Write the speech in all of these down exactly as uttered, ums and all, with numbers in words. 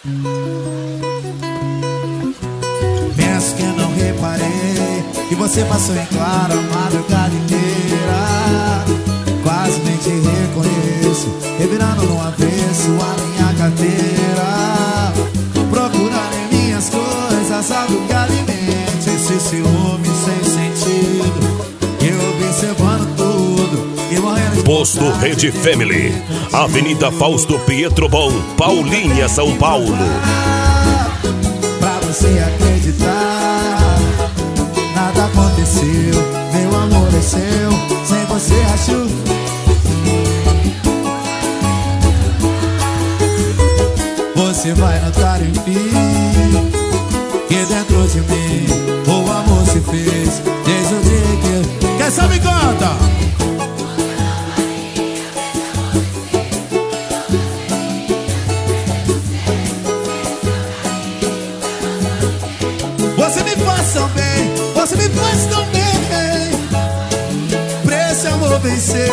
Penso que não reparei que você passou em claro a madrugada inteira. Quase nem te reconheço, revirando no avesso a minha carteira, procurando em minhas coisas algo que alimente esse ciúme sem sentido. Eu observando tudo e morrendo de Posto Rede Family, Avenida Fausto Pietrobon, Paulinha, São Paulo. Pra você acreditar, nada aconteceu, meu amor é seu, sem você acho. Você vai notar enfim que dentro de mim o amor se fez desde o dia que... Quem sabe canta! Você me faz tão bem, você me faz tão bem, pra esse amor vencer.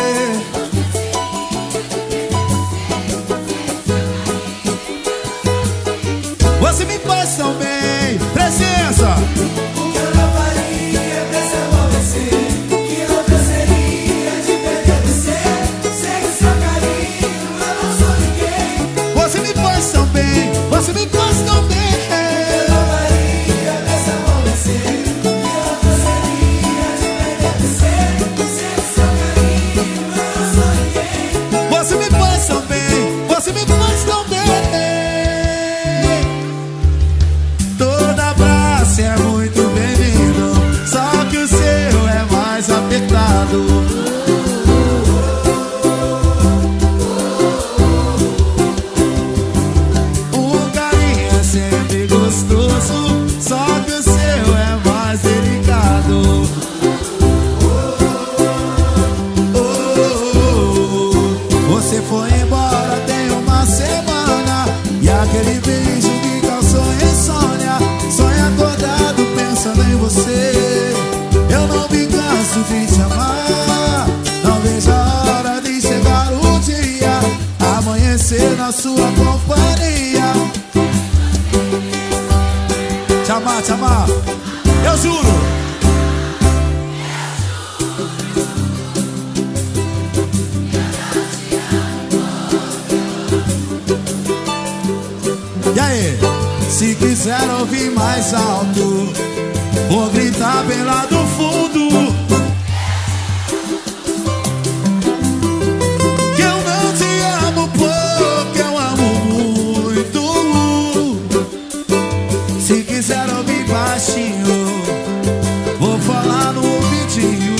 Você me faz tão bem, presença. O que eu não faria pra esse amor vencer? Que louca seria de perder você? Sem o seu carinho eu não sou ninguém. Você me faz tão bem, você me faz tão bem. O que eu não faria pra esse amor vencer? Que louca seria de perder você? Sem o seu carinho eu não sou ninguém. Você me faz tão bem, você me faz tão bem. É muito bem-vindo, só que o seu é mais apertado. O carinho é sempre gostoso, só que o seu é mais delicado. Você foi embora tem uma semana e aquele beijo me causou insônia. Sonho acordado pensando em você. Eu não me canso de te amar. Não vejo a hora de chegar o dia, amanhecer na sua companhia. Te amar, te amar, eu juro. E aí? Se quiser ouvir mais alto, vou gritar bem lá do fundo, que eu não te amo pouco, eu amo muito. Se quiser ouvir baixinho, vou falar no ouvidinho.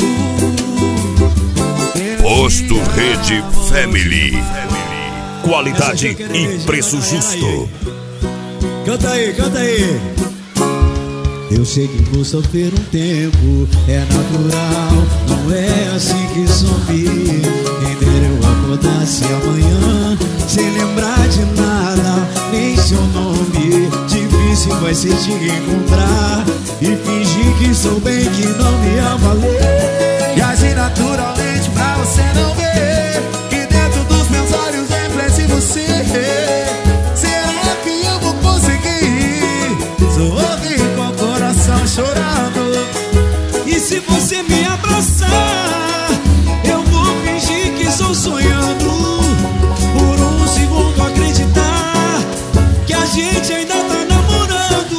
Posto Rede Family, qualidade e preço justo. Canta aí, canta aí. Eu sei que vou sofrer um tempo, é natural, não é assim que zumbi. Quem dera eu acordasse amanhã sem lembrar de nada, nem seu nome. Difícil vai ser te encontrar e fingir que sou bem, que não me ama. E agir naturalmente pra você não ver que dentro dos meus olhos reflete você. Será que eu vou conseguir sorrir com o coração chorando? E se você me abraçar, eu vou fingir que estou sonhando, por um segundo acreditar que a gente ainda tá namorando.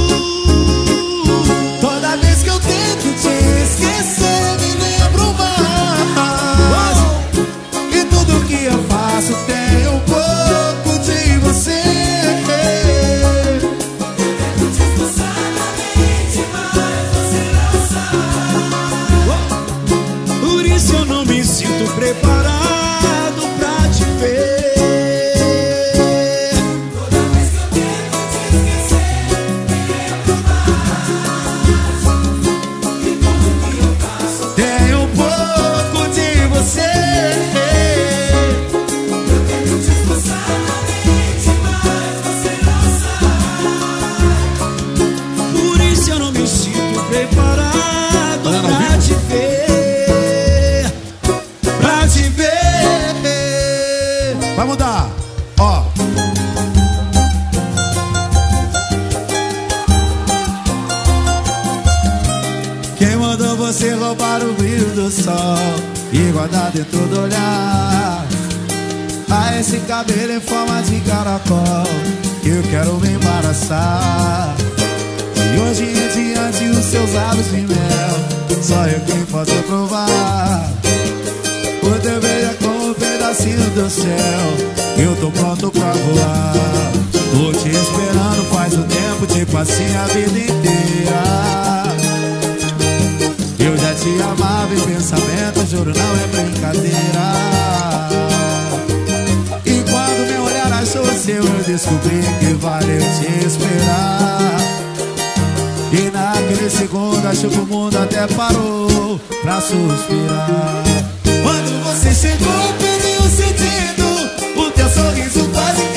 Toda vez que eu tento te esquecer, me lembro mais, e tudo que eu faço tem um pouco de você. Por isso eu não me sinto preparado pra te ver. Toda vez que eu tento te você roubar o brilho do sol e guardar dentro do olhar. Ah, esse cabelo em forma de caracol, eu quero me embaraçar. E hoje em diante os seus lábios de mel, só eu quem posso provar. O teu beijo é como um pedacinho do céu, eu tô pronto pra voar. Tô te esperando faz um tempo, tipo assim a vida inteira. Eu já te amava em pensamento, juro não é brincadeira. E quando meu olhar achou seu, eu descobri que valeu te esperar. E naquele segundo acho que o mundo até parou pra suspirar. Quando você chegou, perdi o sentido, o teu sorriso quase